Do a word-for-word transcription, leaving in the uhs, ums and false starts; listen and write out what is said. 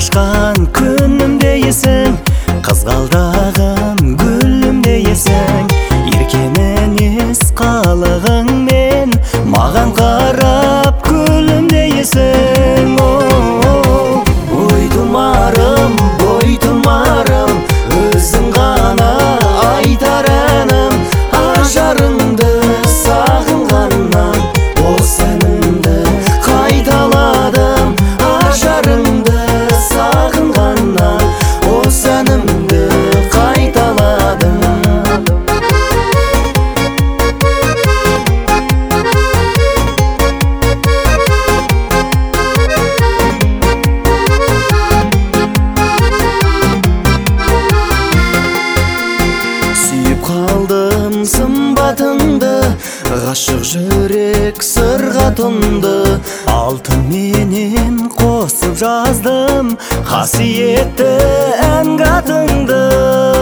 кавышкан күнүмдейсиң, кызгалдаган гүлүмдейсиң. Эркенен эс калыгың мен маган карап күлүмдейсиң. Ой тумарым, ой тумарым, өзүң гана айтар әним. Ажарыңды сагынганнан осы әнімді кайталадым. Ажарыңды сагынганнан осы әнімді кайталадым. Сүйіп қалдым сымбатыңды, ғашық жүрек сырға тұнды. Алтын менен қосып жаздым қасиетті ән қатыңды.